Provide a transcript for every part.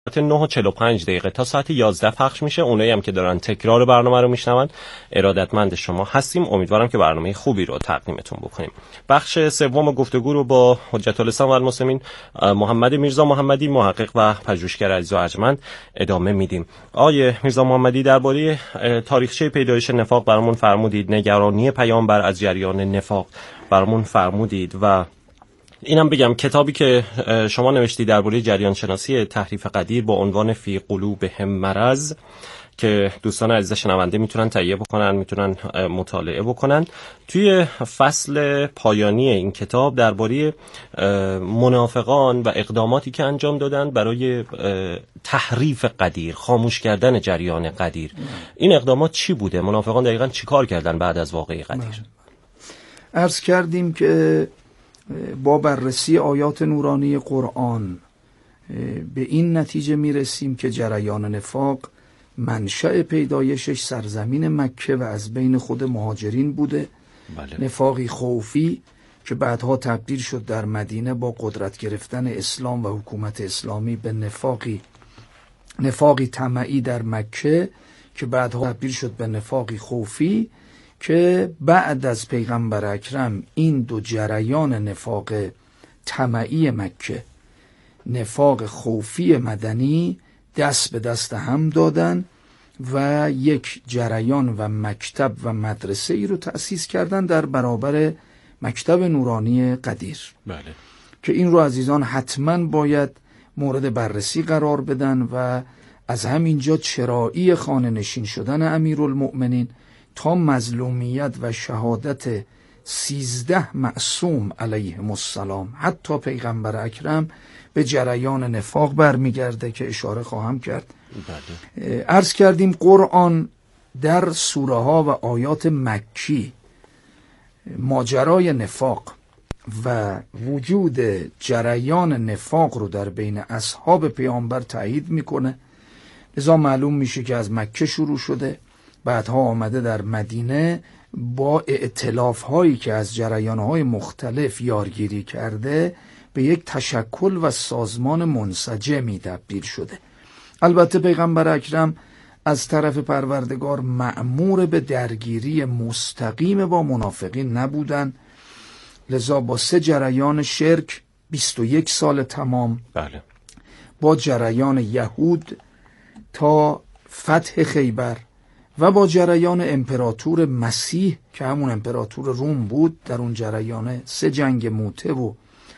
9:45 تا ساعت 11 پخش میشه. اونایی هم که دارن تکرار برنامه رو میشنون ارادتمند شما هستیم. امیدوارم که برنامه خوبی رو تقدیمتون بکنیم. بخش سوم گفتگو رو با حجت الاسلام و المسلمین محمد میرزا محمدی، محقق و پژوهشگر عزیز و ارجمند ادامه میدیم. آقای میرزا محمدی، درباره تاریخچه پیدایش نفاق برامون فرمودید، نگرانی پیامبر از جریان نفاق برامون فرمودید و اینم بگم کتابی که شما نوشتی درباره جریان شناسی تحریف قدیر با عنوان فی قلوبهم مرض که دوستان عزیز شنونده میتونن تهیه بکنن، میتونن مطالعه بکنن، توی فصل پایانی این کتاب درباره منافقان و اقداماتی که انجام دادن برای تحریف قدیر، خاموش کردن جریان قدیر، این اقدامات چی بوده؟ منافقان دقیقاً چی کار کردن بعد از واقعه قدیر؟ عرض کردیم که با بررسی آیات نورانی قرآن به این نتیجه میرسیم که جریان نفاق منشأ پیدایشش سرزمین مکه و از بین خود مهاجرین بوده. بله. نفاقی خوفی که بعدها تبدیل شد در مدینه با قدرت گرفتن اسلام و حکومت اسلامی به نفاقی طمعی در مکه که بعدها تبدیل شد به نفاقی خوفی که بعد از پیغمبر اکرم این دو جریان نفاق طمعی مکه، نفاق خوفی مدنی، دست به دست هم دادن و یک جریان و مکتب و مدرسه ای رو تأسیس کردن در برابر مکتب نورانی قدیر. بله. که این رو عزیزان حتما باید مورد بررسی قرار بدن و از همینجا چرایی خانه نشین شدن امیرالمؤمنین تا مظلومیت و شهادت 13 معصوم علیهم السلام حتی پیغمبر اکرم به جریان نفاق برمیگرده که اشاره خواهم کرد. بله. عرض کردیم قرآن در سوره ها و آیات مکی ماجرای نفاق و وجود جریان نفاق رو در اصحاب پیامبر تایید میکنه. لذا معلوم میشه که از مکه شروع شده، بعدها آمده در مدینه با ائتلاف هایی که از جریان های مختلف یارگیری کرده به یک تشکل و سازمان منسجمی تبدیل شده. البته پیغمبر اکرم از طرف پروردگار مأمور به درگیری مستقیم با منافقین نبودن، لذا با 3 جریان شرک 21 سال تمام. بله. با جریان یهود تا فتح خیبر و با جریان امپراتور مسیح که همون امپراتور روم بود، در اون جریان 3 جنگ موته و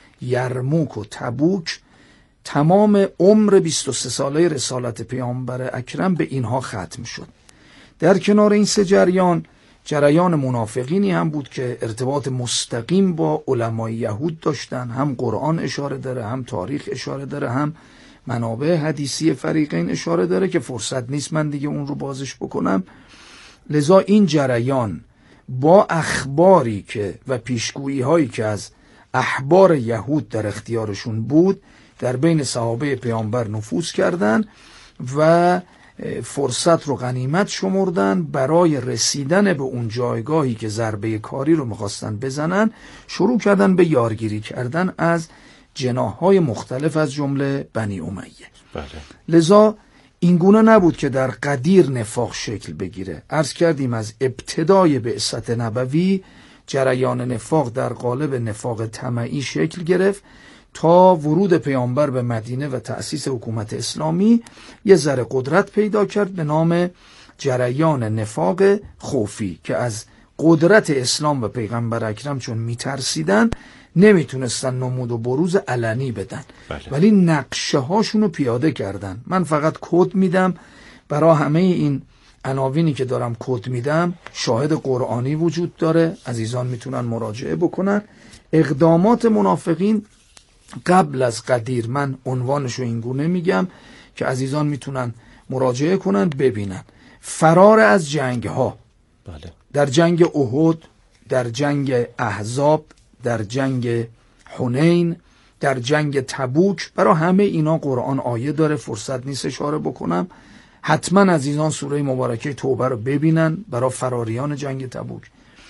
یرموک و تبوک، تمام عمر 23 ساله رسالت پیامبر اکرم به اینها ختم شد. در کنار این 3 جریان منافقینی هم بود که ارتباط مستقیم با علمای یهود داشتن. هم قرآن اشاره داره، هم تاریخ اشاره داره، هم منابع حدیثی فریقین اشاره داره که فرصت نیست من دیگه اون رو بازش بکنم. لذا این جریان با اخباری که و پیشگویی هایی که از احبار یهود در اختیارشون بود در بین صحابه پیامبر نفوذ کردن و فرصت رو غنیمت شمردن. برای رسیدن به اون جایگاهی که ضربه کاری رو میخواستن بزنن شروع کردن به یارگیری کردن از جناح‌های مختلف از جمله بنی امیه. بله. لذا این گونه نبود که در قدیر نفاق شکل بگیره. عرض کردیم از ابتدای بعثت نبوی جریان نفاق در قالب نفاق طمعی شکل گرفت تا ورود پیامبر به مدینه و تأسیس حکومت اسلامی یه ذره قدرت پیدا کرد به نام جریان نفاق خوفی که از قدرت اسلام و پیغمبر اکرم چون میترسیدن نمیتونستن نمود و بروز علنی بدن. بله. ولی نقشه هاشونو پیاده کردن. من فقط کد میدم برای همه این عناوینی که دارم کد میدم شاهد قرآنی وجود داره، عزیزان میتونن مراجعه بکنن. اقدامات منافقین قبل از قدیر من عنوانشو این گونه میگم که عزیزان میتونن مراجعه کنن ببینن. فرار از جنگ ها. بله. در جنگ احد، در جنگ احزاب، در جنگ حنین، در جنگ تبوک، برای همه اینا قرآن آیه داره، فرصت نیست اشاره بکنم. حتما عزیزان سوره مبارکه توبه رو ببینن برای فراریان جنگ تبوک.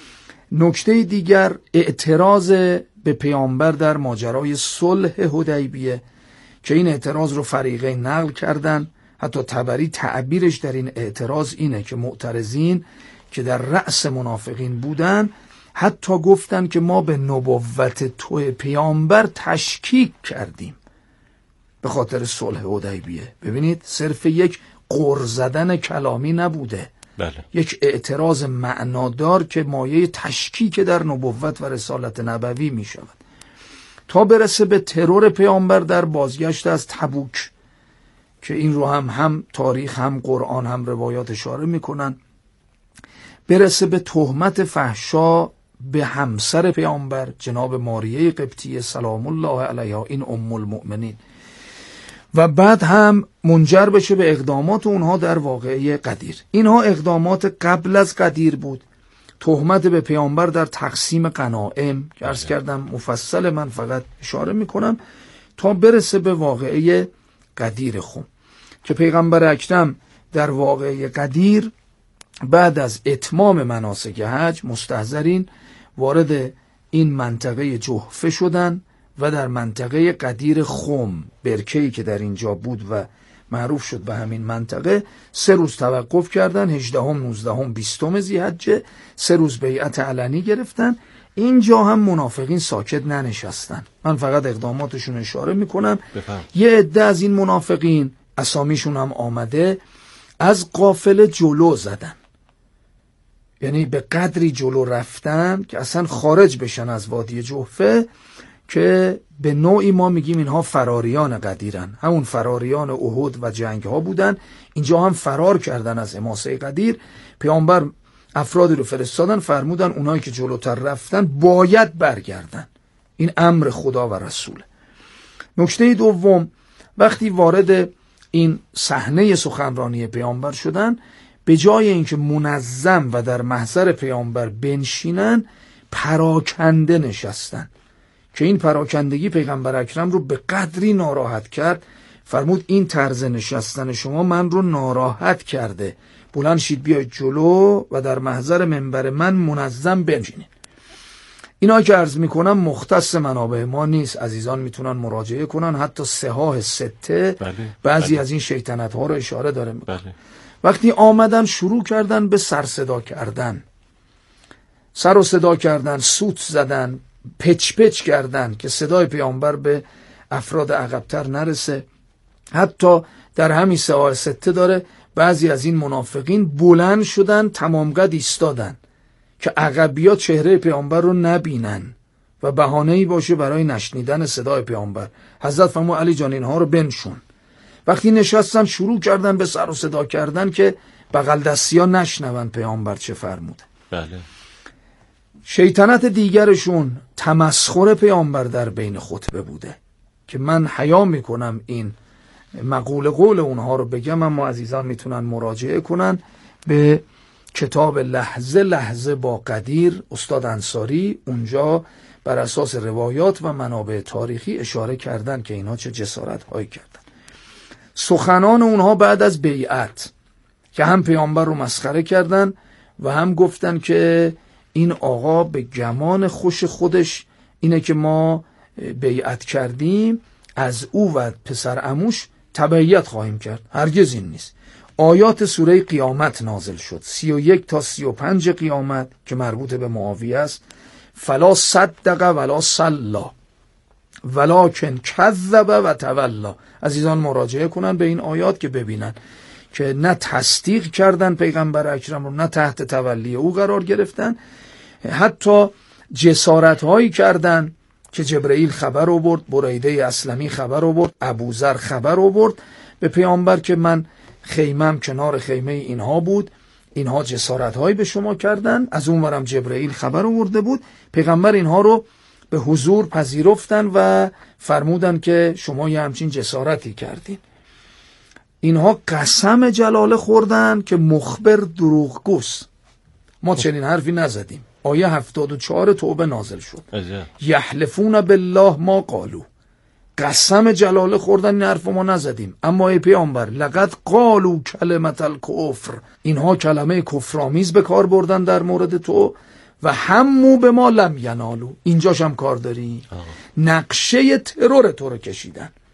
نکته دیگر اعتراض به پیامبر در ماجرای صلح حدیبیه که این اعتراض رو فریقین نقل کردن. حتی طبری تعبیرش در این اعتراض اینه که معترضین که در رأس منافقین بودن حتی گفتن که ما به نبوت تو پیامبر تشکیک کردیم به خاطر صلح حدیبیه. ببینید صرف یک غر زدن کلامی نبوده، بله. یک اعتراض معنادار که مایه تشکیک در نبوت و رسالت نبوی می شود، تا برسه به ترور پیامبر در بازگشت از تبوک که این رو هم تاریخ هم قرآن هم روایات اشاره میکنن، برسه به تهمت فحشا به همسر پیامبر جناب ماریه قبطیه سلام الله علیها، این ام المؤمنین، و بعد هم منجر بشه به اقدامات اونها در واقعه قدیر. اینها اقدامات قبل از قدیر بود. تهمت به پیامبر در تقسیم غنایم که عرض کردم مفصل، من فقط اشاره میکنم تا برسه به واقعه قدیر خم که پیغمبر اکرم در واقعه قدیر بعد از اتمام مناسک حج مستحضرین وارد این منطقه جحفه شدن و در منطقه قدیر خم، برکه‌ای که در اینجا بود و معروف شد به همین منطقه، 3 روز توقف کردن، 18 19 20 ذی‌حجه، 3 روز بیعت علنی گرفتن. اینجا هم منافقین ساکت ننشستن، من فقط اقداماتشون اشاره میکنم. یه عده از این منافقین اسامیشون هم آمده، از قافله جلو زدن، یعنی به قدری جلو رفتن که اصلا خارج بشن از وادی جحفه، که به نوعی ما میگیم اینها فراریان قدیرن، همون فراریان احد و جنگ ها بودن. اینجا هم فرار کردن از حماسه قدیر. پیامبر افرادی رو فرستادن، فرمودن اونایی که جلوتر رفتن باید برگردن، این امر خدا و رسول. نکته دوم، وقتی وارد این صحنه سخنرانی پیامبر شدن، به جای اینکه منظم و در محضر پیامبر بنشینن، پراکنده نشستن که این پراکندگی پیغمبر اکرم رو به قدری ناراحت کرد. فرمود این طرز نشستن شما من رو ناراحت کرده، بلند شید بیاید جلو و در محضر منبر من منظم بنشینید. اینا که عرض میکنم مختص منابع ما نیست، عزیزان میتونن مراجعه کنن، حتی صحاح سته بعضی از این شیطنت ها رو اشاره داره میکنه. وقتی آمدن شروع کردن به سر صدا کردن، سر و صدا کردن، سوت زدن، پچ پچ کردن که صدای پیامبر به افراد عقبتر نرسه. حتی در همین صحاح سته داره بعضی از این منافقین بلند شدن، تمام قد ایستادن که عقبیا چهره پیامبر رو نبینن و بهانه‌ای باشه برای نشنیدن صدای پیامبر. حضرت فرمود علی جان اینها رو بنشون. وقتی نشستن شروع کردن به سر و صدا کردن که بغل دستیا نشنون پیامبر چه فرموده. بله. شیطنت دیگرشون تمسخر پیامبر در بین خطبه بوده که من حیا میکنم این مقوله قول اونها رو بگم، اما عزیزان میتونن مراجعه کنن به کتاب لحظه لحظه با قدیر استاد انصاری. اونجا بر اساس روایات و منابع تاریخی اشاره کردن که اینها چه جسارت هایی کردن. سخنان اونها بعد از بیعت که هم پیامبر رو مسخره کردن و هم گفتن که این آقا به گمان خوش خودش اینه که ما بیعت کردیم، از او و پسر عموش تبعیت خواهیم کرد. هرگز این نیست. آیات سوره قیامت نازل شد، 31 تا 35 قیامت که مربوط به معاویه است. فلا صدق ولا صلا ولکن کذب و تولا. عزیزان مراجعه کنن به این آیات که ببینن که نه تصدیق کردن پیغمبر اکرم رو، نه تحت تولی او قرار گرفتن، حتی جسارت هایی کردن که جبرئیل خبر آورد، بریده اسلمی خبر آورد، ابوذر خبر آورد به پیامبر که من خیمم کنار خیمه اینها بود، اینها جسارت هایی به شما کردن. از اونورم جبرئیل خبر آورده بود. پیغمبر اینها رو به حضور پذیرفتن و فرمودن که شما یه همچین جسارتی کردین. اینها قسم جلاله خوردن که مخبر دروغگوست، ما چنین حرفی نزدیم. آیه 74 توبه نازل شد. یحلفون بالله ما قالو، قسم جلاله خوردن، این حرف ما نزدیم. اما ای پیامبر لقد قالو کلمت الکفر، اینها کلمه کفرآمیز به کار بردن در مورد تو، و همو به ما لم ینالو، اینجاش هم کار داری، نقشه ترور تو رو کشیدن.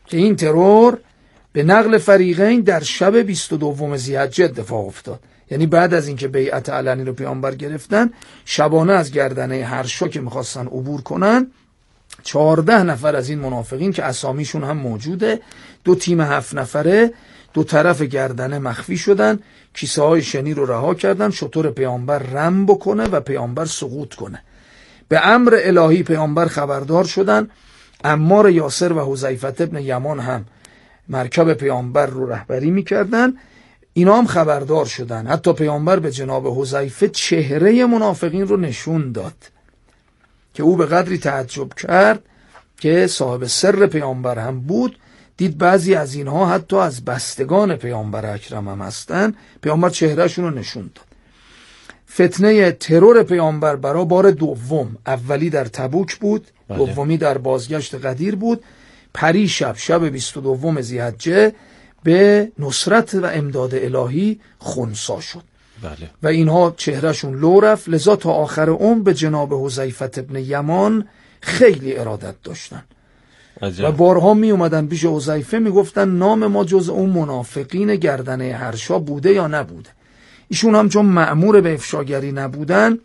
که این ترور به نقل فریقین در شب 22 ذی‌حجه اتفاق افتاد. یعنی بعد از اینکه بیعت علنی رو پیامبر گرفتن، شبانه از گردنه هرشا که میخواستن عبور کنن، 14 نفر از این منافقین که اسامیشون هم موجوده، 2 تیم 7 نفره، 2 طرف گردنه مخفی شدن، کیسه های شنی رو رها کردن، شطور پیامبر رم بکنه و پیامبر سقوط کنه. به امر الهی پیامبر خبردار شدن. عمار یاسر و حذیفه ابن یمان هم مرکب پیامبر رو رهبری میکردن، اینا هم خبردار شدن. حتی پیامبر به جناب حذیفه چهره منافقین رو نشون داد که او به قدری تعجب کرد که صاحب سر پیامبر هم بود، دید بعضی از اینها حتی از بستگان پیامبر اکرم هم هستن. پیامبر چهرهشون رو نشون داد. فتنه ترور پیامبر برای بار دوم، اولی در تبوک بود، دومی در بازگشت غدیر بود. پری شب 22 ذی‌حجه به نصرت و امداد الهی خنثی شد. بله. و اینها چهرهشون لو رفت، لذا تا آخر عمر به جناب حذیفه ابن یمان خیلی ارادت داشتن. عجب. و بارها می اومدن پیش حذیفه می گفتن نام ما جز اون منافقین گردنه هرشا بوده یا نبوده. ایشون هم چون مأمور به افشاگری نبودن،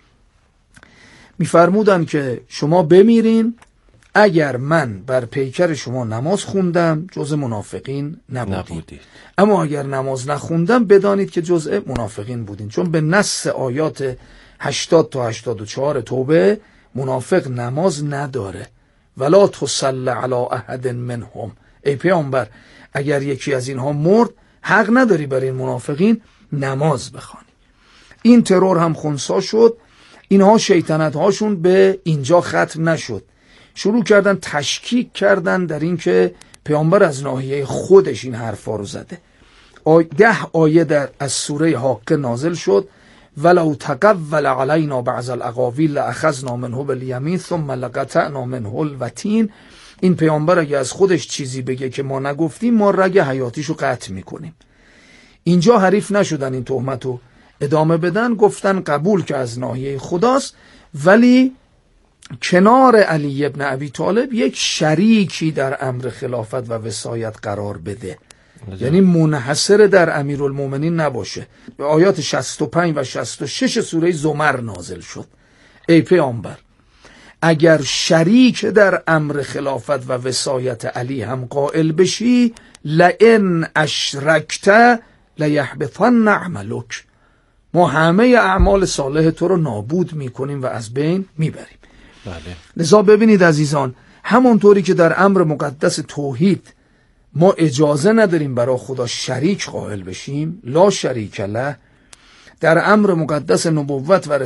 میفرمودن که شما بمیرین، اگر من بر پیکر شما نماز خوندم جز منافقین نبودید. اما اگر نماز نخوندم بدانید که جزء منافقین بودین، چون به نص آیات 80 تا 84 توبه منافق نماز نداره. ولا تصلی علی احد منهم، ای پیامبر اگر یکی از اینها مرد حق نداری برای این منافقین نماز بخوانی. این ترور هم خنثی شد. اینها شیطنت هاشون به اینجا ختم نشد، شروع کردن تشکیک کردن در این که پیامبر از ناحیه خودش این حرفا رو زده. 10 آیه از سوره حاقه نازل شد. ولو تقول علینا بعض الاقاویل لاخذنا منه بالیمین ثم لقطعنا منه الوتین. این پیامبر اگه از خودش چیزی بگه که ما نگفتیم، ما رگ حیاتیشو قطع میکنیم. اینجا حریف نشدن این تهمتو ادامه بدن، گفتن قبول که از ناحیه خداست، ولی کنار علی ابن ابی طالب یک شریکی در امر خلافت و وصایت قرار بده. یعنی منحصر در امیرالمومنین نباشه. به آیات 65 و 66 سوره زمر نازل شد. ای پیامبر اگر شریک در امر خلافت و وصایت علی هم قائل بشی، لئن اشرکت لیحبطن عملک، ما همه اعمال صالح تو رو نابود میکنیم و از بین میبریم. بله. لذا ببینید عزیزان، همونطوری که در امر مقدس توحید ما اجازه نداریم برای خدا شریک قائل بشیم، لا شریک له، در امر مقدس نبوت و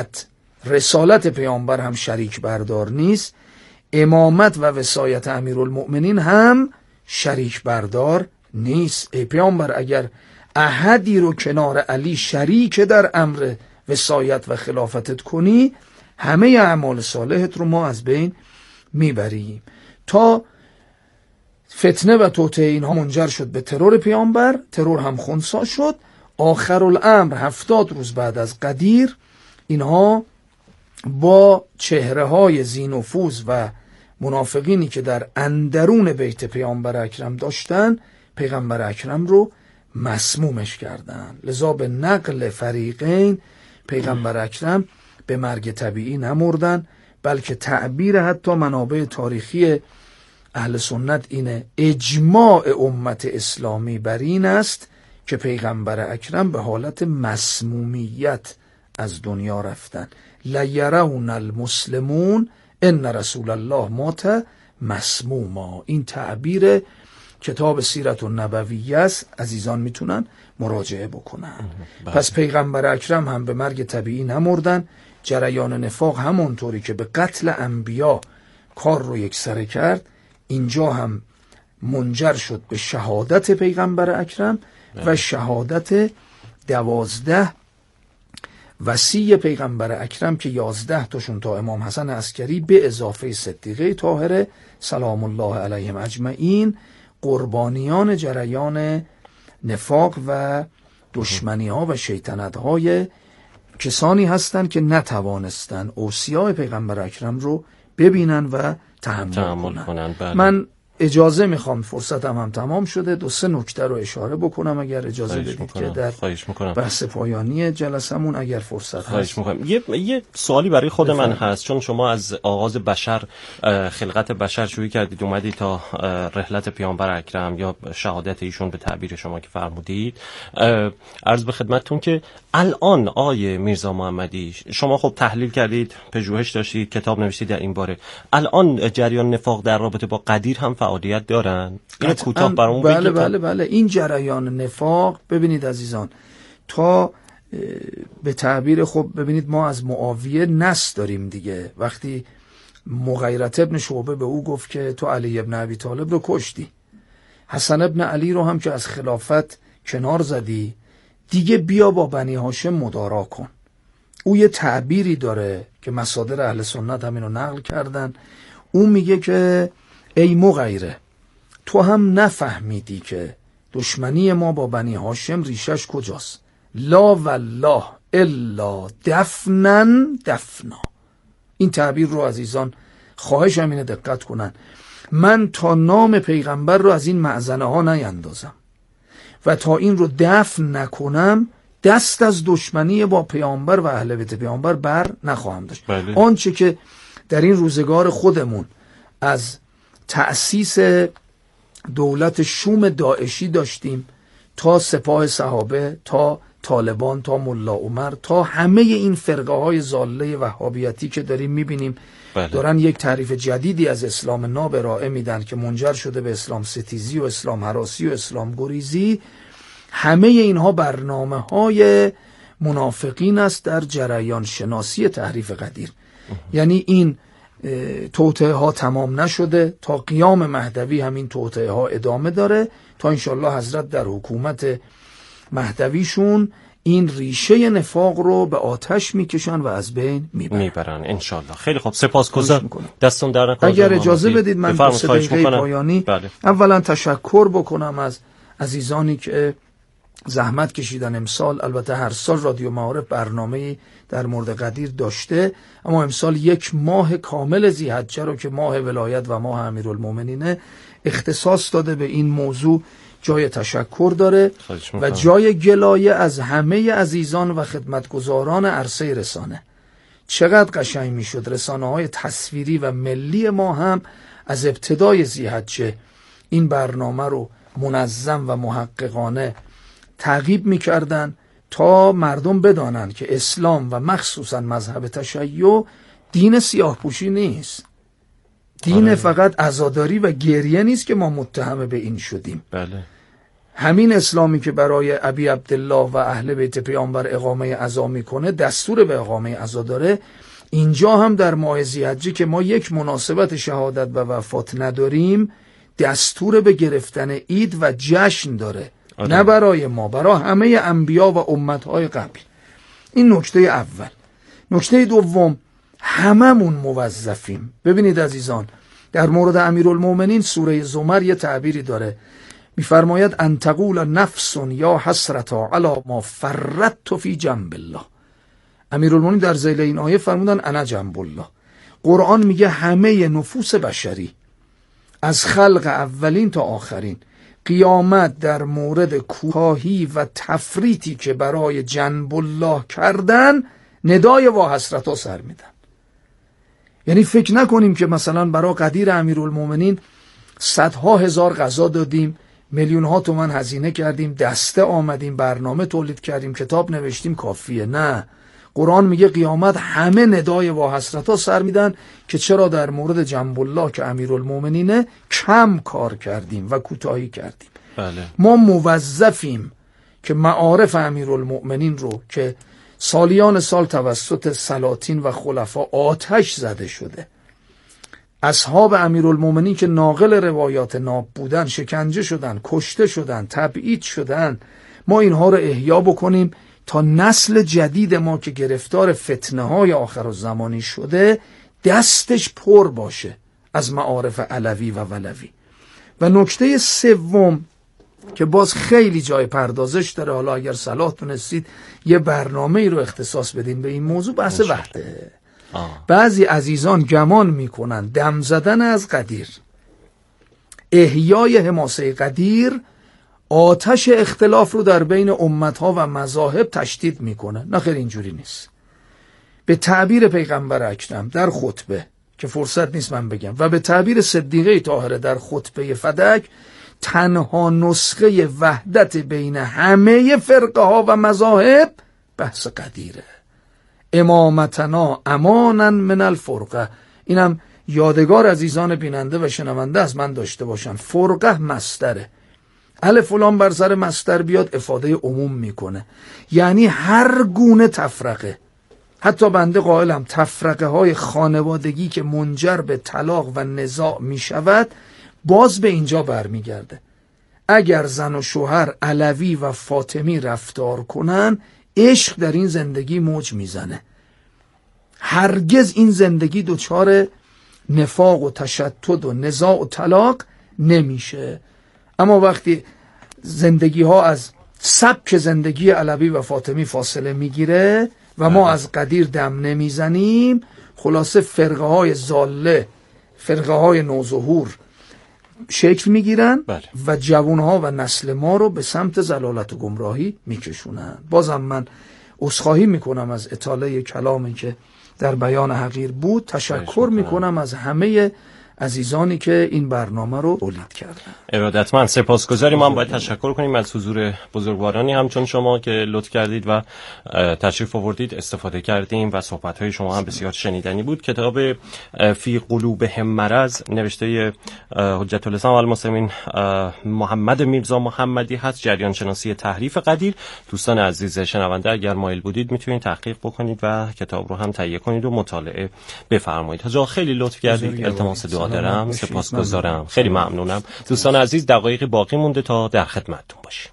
رسالت پیامبر هم شریک بردار نیست. امامت و وصایت امیرالمؤمنین هم شریک بردار نیست. ای پیامبر اگر احدی رو کنار علی شریک در امر وصایت و خلافتت کنی، همه اعمال صالحت رو ما از بین میبریم. تا فتنه و توطئه اینها منجر شد به ترور پیامبر، ترور هم خنثی شد. آخر الامر 70 روز بعد از غدیر، اینها با چهره های ذی‌نفوذ و منافقینی که در اندرون بیت پیامبر اکرم داشتن، پیغمبر اکرم رو مسمومش کردن. لذا به نقل فریقین پیغمبر اکرم به مرگ طبیعی نمردن، بلکه تعبیر حتی منابع تاریخی اهل سنت اینه، اجماع امت اسلامی بر این است که پیغمبر اکرم به حالت مسمومیت از دنیا رفتن. لیرون المسلمون ان رسول الله مات مسموما. این تعبیر کتاب سیرت النبویه است، عزیزان میتونن مراجعه بکنن. پس پیغمبر اکرم هم به مرگ طبیعی نمردن. جریان نفاق همونطوری که به قتل انبیا کار رو یکسره کرد، اینجا هم منجر شد به شهادت پیغمبر اکرم و شهادت 12 وصی پیغمبر اکرم که 11 تاشون تا امام حسن عسکری به اضافه صدیقه طاهره سلام الله علیهم اجمعین قربانیان جریان نفاق و دشمنی ها و شیطنت های کسانی هستند که نتوانستن اوصیاء پیغمبر اکرم رو ببینن و تحمل کنن. بله. من اجازه میخوام، فرصتم هم تمام شده، 2-3 نکته رو اشاره بکنم اگر اجازه بدید که در بحث پایانی جلسمون اگر فرصت هست. یه سوالی برای خود من هست، چون شما از آغاز بشر، خلقت بشر شروع کردید اومدی تا رحلت پیامبر اکرم یا شهادت ایشون به تعبیر شما که فرمودید، عرض به خدمتتون که الان آیه میرزا محمدی، شما خب تحلیل کردید، پژوهش داشتید، کتاب نوشتید در این باره، الان جریان نفاق در رابطه با قدیر هم فعالیت دارن؟ این کوتاه برامون بگید. بله این جریان نفاق، ببینید عزیزان، تا به تعبیر خب ببینید ما از معاویه نص داریم دیگه، وقتی مغیرة ابن شعبه به او گفت که تو علی ابن ابی طالب رو کشتی، حسن ابن علی رو هم که از خلافت کنار زدی، دیگه بیا با بنی هاشم مدارا کن. او یه تعبیری داره که مصادر اهل سنت هم اینو نقل کردن، او میگه که ای مغیره، تو هم نفهمیدی که دشمنی ما با بنی هاشم ریشش کجاست؟ لا والله الا دفنن دفنا. این تعبیر رو عزیزان خواهش هم اینه دقت کنن، من تا نام پیغمبر رو از این معزنه ها نیندازم و تا این رو دفن نکنم دست از دشمنی با پیامبر و اهل بیت پیامبر بر نخواهم داشت. آنچه که در این روزگار خودمون از تأسیس دولت شوم داعشی داشتیم تا سپاه صحابه، تا طالبان، تا ملا عمر، تا همه این فرقه های ضاله وهابیتی که داریم میبینیم دارن یک تعریف جدیدی از اسلام ناب ارائه میدن که منجر شده به اسلام ستیزی و اسلام هراسی و اسلام گریزی. همه اینها برنامه های منافقین است در جریان شناسی تحریف قدیر. یعنی این توطئه ها تمام نشده، تا قیام مهدوی همین توطئه ها ادامه داره، تا انشالله حضرت در حکومت مهدویشون این ریشه نفاق رو به آتش میکشن و از بین میبرن انشالله. خیلی خوب، سپاسگزارم، دستون در نکنه. اگر اجازه بدید من به 3 دقیقه پایانی اولا تشکر بکنم از عزیزانی که زحمت کشیدن. امسال البته هر سال رادیو معارف برنامه‌ای در مورد قدیر داشته، اما امسال 1 ماه کامل ذی‌حجه رو که ماه ولایت و ماه امیرالمومنینه اختصاص داده به این موضوع، جای تشکر داره و جای گلایه از همه عزیزان و خدمتگزاران عرصه رسانه. چقدر قشنگ میشد رسانه‌های تصویری و ملی ما هم از ابتدای ذی‌حجه این برنامه رو منظم و محققانه تعقیب میکردن تا مردم بدانن که اسلام و مخصوصا مذهب تشیع دین سیاه‌پوشی نیست، دین فقط عزاداری و گریه نیست که ما متهم به این شدیم. بله. همین اسلامی که برای ابی عبدالله و اهل بیت پیامبر اقامه عزا میکنه، دستور به اقامه عزا داره، اینجا هم در ماه ذی‌حجه که ما یک مناسبت شهادت و وفات نداریم، دستور به گرفتن عید و جشن داره. نه برای ما، برای همه انبیا و امتهای قبل. این نکته اول. نکته دوم، هممون موظفیم. ببینید عزیزان، در مورد امیرالمومنین سوره زمر یه تعبیری داره، میفرماید ان تقول نفس یا حسرتا علی ما فرطت فی جنب الله. امیرالمومنین در ذیل این آیه فرمودن انا جنب الله. قرآن میگه همه نفوس بشری از خلق اولین تا آخرین، قیامت در مورد کوتاهی و تفریطی که برای جنب الله کردن ندای وا حسرتا سر میدن. یعنی فکر نکنیم که مثلا برای قدیر امیرالمومنین صدها هزار غذا دادیم، میلیون ها تومان هزینه کردیم، دسته آمدیم، برنامه تولید کردیم، کتاب نوشتیم کافیه. نه، قرآن میگه قیامت همه ندای وا حسرتا سر میدن که چرا در مورد جنب الله که امیرالمومنینه کم کار کردیم و کوتاهی کردیم. بله. ما موظفیم که معارف امیرالمومنین رو که سالیان سال توسط سلاطین و خلفا آتش زده شده، اصحاب امیرالمومنین که ناقل روایات ناب بودن، شکنجه شدن، کشته شدن، تبعید شدن، ما اینها رو احیا بکنیم تا نسل جدید ما که گرفتار فتنه های آخر الزمانی شده دستش پر باشه از معارف علوی و ولوی. و نکته سوم که باز خیلی جای پردازش داره، حالا اگر صلاح تونستید یه برنامه رو اختصاص بدین به این موضوع، بحث وحده. بعضی عزیزان گمان میکنن دم زدن از قدیر، احیای حماسه قدیر آتش اختلاف رو در بین امتها و مذاهب تشدید میکنه. نه خیر، اینجوری نیست. به تعبیر پیغمبر اکرم در خطبه که فرصت نیست من بگم و به تعبیر صدیقه طاهره در خطبه فدک، تنها نسخه وحدت بین همه فرقه ها و مذاهب بحث قدیره. امامتنا امانا من الفرقه. اینم یادگار عزیزان بیننده و شنونده از من داشته باشن. فرقه مصدره، الف و لام بر سر مصدر بیاد افاده عموم میکنه، یعنی هر گونه تفرقه. حتی بنده قائلم تفرقه های خانوادگی که منجر به طلاق و نزاع می شود باز به اینجا برمیگرده. اگر زن و شوهر علوی و فاطمی رفتار کنن، عشق در این زندگی موج میزنه. هرگز این زندگی دچار نفاق و تشتت و نزاع و طلاق نمیشه. اما وقتی زندگی ها از سبک زندگی علوی و فاطمی فاصله میگیره و ما از قدیر دم نمیزنیم، خلاصه فرقه های ضاله، فرقه های نوظهور شکل میگیرن و جوانها و نسل ما رو به سمت ضلالت و گمراهی میکشونن. بازم من عذرخواهی میکنم از اطاله کلامی که در بیان حقیر بود. تشکر میکنم از همه عزیزانی که این برنامه رو تولید کردن. ارادتمند، سپاسگزاریم. ما هم باید تشکر کنیم از حضور بزرگوارانی همچون شما که لطف کردید و تشریف آوردید، استفاده کردیم و صحبت‌های شما هم بسیار شنیدنی بود. کتاب فی قلوبهم مرض نوشته حجت الاسلام والمسلمین محمد میرزا محمدی هست، جریان شناسی تحریف قدیر. دوستان عزیز شنونده اگر مایل بودید میتونید تحقیق بکنید و کتاب رو هم تهیه کنید و مطالعه بفرمایید. حاجا خیلی لطف کردید، التماس دعا دارم، سپاسگزارم، خیلی ممنونم. دوستان عزیز دقایقی باقی مونده تا در خدمتتون باشیم.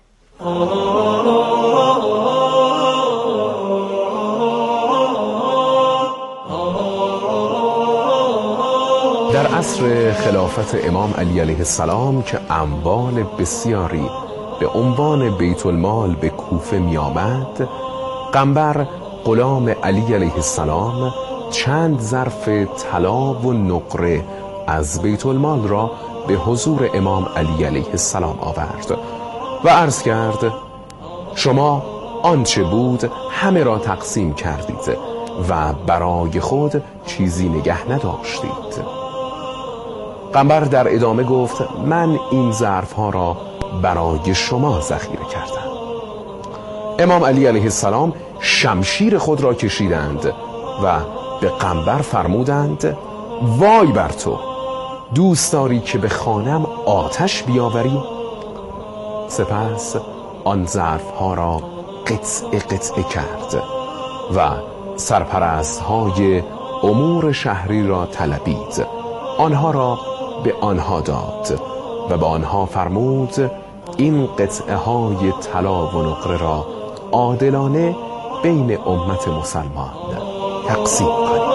در عصر خلافت امام علی علیه السلام که اموال بسیاری به عنوان بیت المال به کوفه می آمد، قنبر غلام علی علیه السلام چند ظرف طلا و نقره از بیت المال را به حضور امام علی علیه السلام آورد و عرض کرد شما آنچه بود همه را تقسیم کردید و برای خود چیزی نگه نداشتید. قنبر در ادامه گفت من این ظرف ها را برای شما ذخیره کردم. امام علی علیه السلام شمشیر خود را کشیدند و به قنبر فرمودند وای بر تو، دوست داری که به خانم آتش بیاوری؟ سپس آن ظرف ها را قطعه کرد و سرپرست های امور شهری را طلبید، آنها را به آنها داد و به آنها فرمود این قطعه های طلا و نقره را عادلانه بین امت مسلمان تقسیم کنید.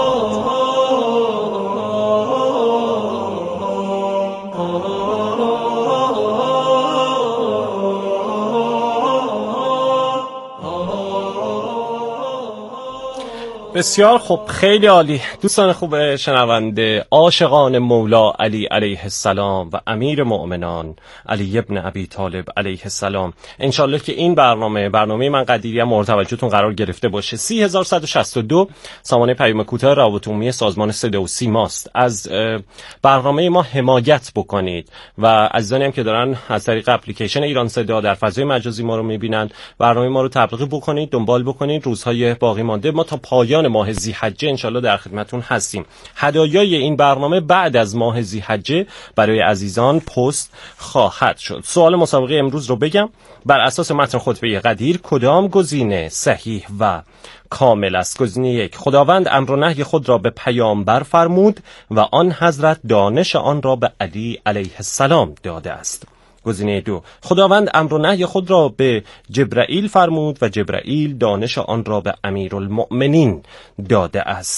بسیار خوب، خیلی عالی. دوستان خوب شنونده، عاشقان مولا علی علیه السلام و امیر مؤمنان علی ابن ابی طالب علیه السلام، انشالله که این برنامه من قدیری هم مورد توجهتون قرار گرفته باشه. 3162 سامانه پیام کوتاه روابط عمومی سازمان صدا و سیماست. از برنامه ما حمایت بکنید و عزیزانی هم که دارن از طریق اپلیکیشن ایران صدا در فضای مجازی ما رو میبینن، برنامه ما رو تبلیغ بکنید، دنبال بکنید. روزهای باقی مانده ما تا پایان ماه ذی‌حجه انشالله در خدمتون هستیم. هدایای این برنامه بعد از ماه ذی‌حجه برای عزیزان پست خواهد شد. سوال مسابقه امروز رو بگم. بر اساس متن خطبه قدیر کدام گزینه صحیح و کامل است؟ گزینه 1: خداوند امر و نهی خود را به پیامبر فرمود و آن حضرت دانش آن را به علی علیه السلام داده است. گزینه 2: خداوند امر و نهی خود را به جبرائیل فرمود و جبرائیل دانش آن را به امیرالمؤمنین داده است.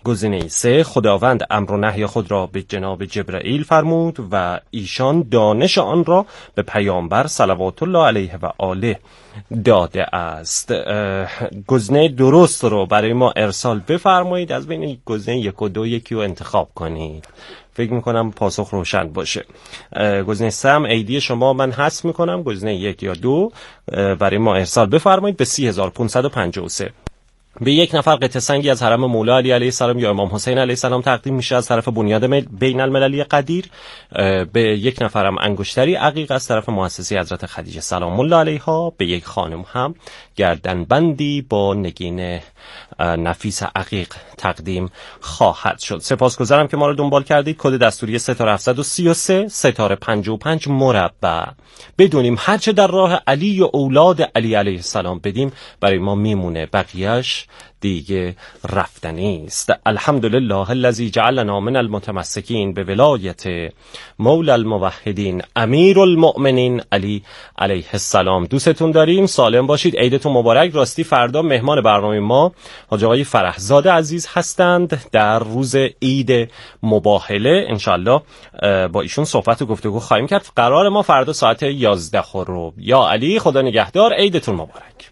گزینه 3 خداوند امر و نهی خود را به جناب جبرائیل فرمود و ایشان دانش آن را به پیامبر صلوات الله علیه و آله داده است. گزینه درست رو برای ما ارسال بفرمایید. از بین گزینه 1 و 2 یکی رو انتخاب کنید. فکر میکنم پاسخ روشن باشه. گزینه 3 هم ایدی شما من حذف میکنم. گزینه 1 یا 2 برای ما ارسال بفرمایید به 30553. به یک نفر قطعه سنگی از حرم مولا علی علیه السلام یا امام حسین علیه السلام تقدیم میشه از طرف بنیاد بین المللی قدیر. به یک نفر هم انگشتری عقیق از طرف مؤسسه حضرت خدیجه سلام الله علیها. به یک خانم هم گردنبندی با نگین نفیس عقیق تقدیم خواهد شد. سپاسگزارم که ما رو دنبال کردید. کد دستوری 3733 ستاره 55 مربع. بدونیم هرچه در راه علی و اولاد علی علیه السلام بدیم برای ما میمونه، بقیهش دیگه رفتنی است. الحمدلله الذی جعلنا من المتمسکین به ولایت مولا الموحدین امیر المؤمنین علی علیه السلام. دوستتون داریم. سالم باشید. عیدتون مبارک. راستی فردا مهمان برنامه ما حاج آقای فرحزاده عزیز هستند. در روز عید مباهله انشالله با ایشون صحبت و گفتگو خواهیم کرد. قرار ما فردا ساعت 11 رو. یا علی خدا نگهدار. عیدتون مبارک.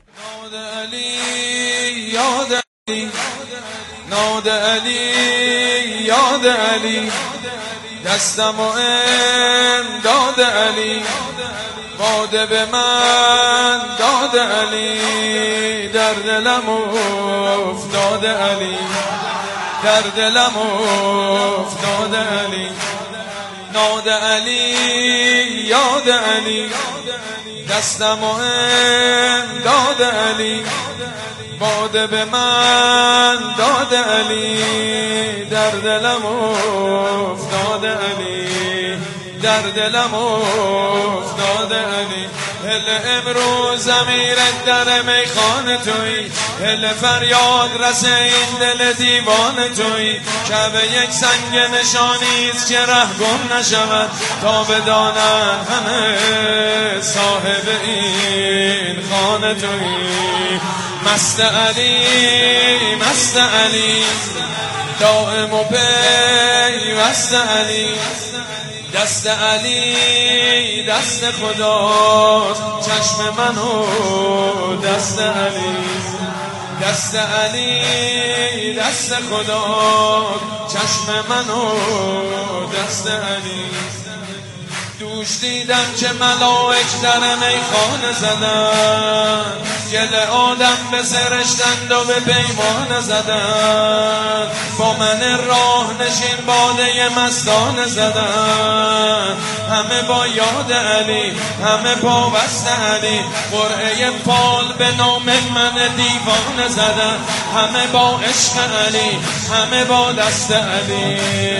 یاد علی ناد علی یاد علی دستم و امداد علی باده به من داد علی در دلم افتاد علی در دلم افتاد علی ناد علی یاد علی دستم و امداد علی باده به من داد علی در دلم افتاد علی در دلم افتاد علی هل امروز امیرت در میخانه توی هل فریاد رسه این دل دیوان توی شب یک سنگ نشانیست که ره گم نشود تا بدانن همه صاحب این خانه توی مست علی مست علی دائم و پیوست علی دست علی دست خداست چشم منو دست علی دست علی دست خداست چشم منو دست علی دوش دیدم که ملائک در میخانه زدن گل آدم به سرشتند و به پیمان زدن با من راه نشین باده مستانه زدن همه با یاد علی همه پابست علی قرعه پال به نام من دیوانه زدن همه با عشق علی همه با دست علی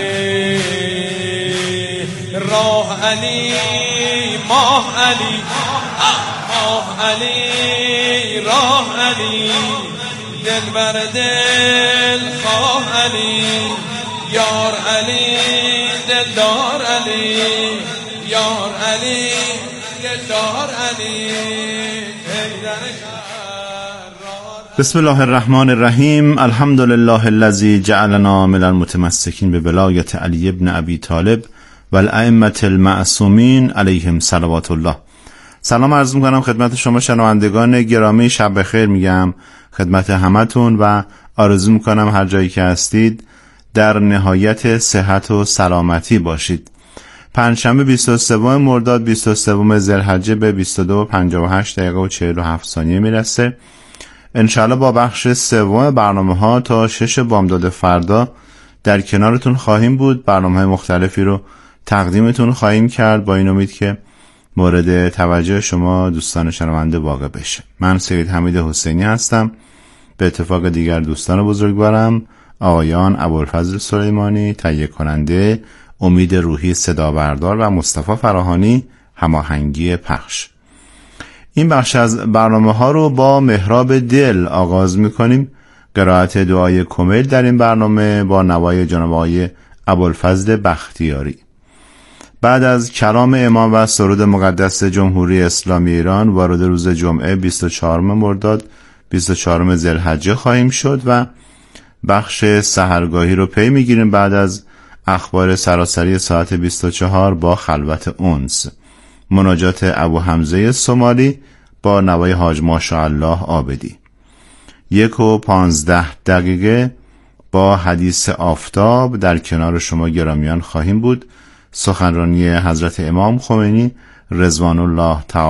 راه علی ماه علی ماه علی راه علی دل بر دل خواه علی یار علی دلدار علی یار علی دلدار علی بسم الله الرحمن الرحیم الحمد لله الذی جعلنا من المتمسکین به ولایت علی ابن ابی طالب و الائمة المعصومین علیهم صلوات الله. سلام عرض میکنم خدمت شما شنوندگان گرامی. شب بخیر میگم خدمت همتون و آرزو میکنم هر جایی که هستید در نهایت صحت و سلامتی باشید. پنجشنبه 23 مرداد 23 ذوالحجه به 22:58 و 47 ثانیه میرسه. انشاءالله با بخش سوم برنامه تا 6 بامداد فردا در کنارتون خواهیم بود. برنامه‌های مختلفی رو تقدیمتون خواهیم کرد با این امید که مورد توجه شما دوستان شنونده واقع بشه. من سید حمید حسینی هستم. به اتفاق دیگر دوستان بزرگوارم آقایان ابوالفضل سلیمانی تهیه کننده، امید روحی صدا بردار و مصطفی فراهانی هماهنگی پخش. این بخش از برنامه ها رو با محراب دل آغاز میکنیم. قرائت دعای کمیل در این برنامه با نوای جناب آقای ابوالفضل بختیاری. بعد از کلام امام و سرود مقدس جمهوری اسلامی ایران وارد روز جمعه 24 مرداد 24 ذوالحجه خواهیم شد و بخش سحرگاهی رو پی میگیریم بعد از اخبار سراسری ساعت 24 با خلوت انس، مناجات ابو حمزه سومالی با نوای حاج ماشاءالله عابدی. 1:15 با حدیث آفتاب در کنار شما گرامیان خواهیم بود. سخنرانی حضرت امام خمینی رضوان الله تعالی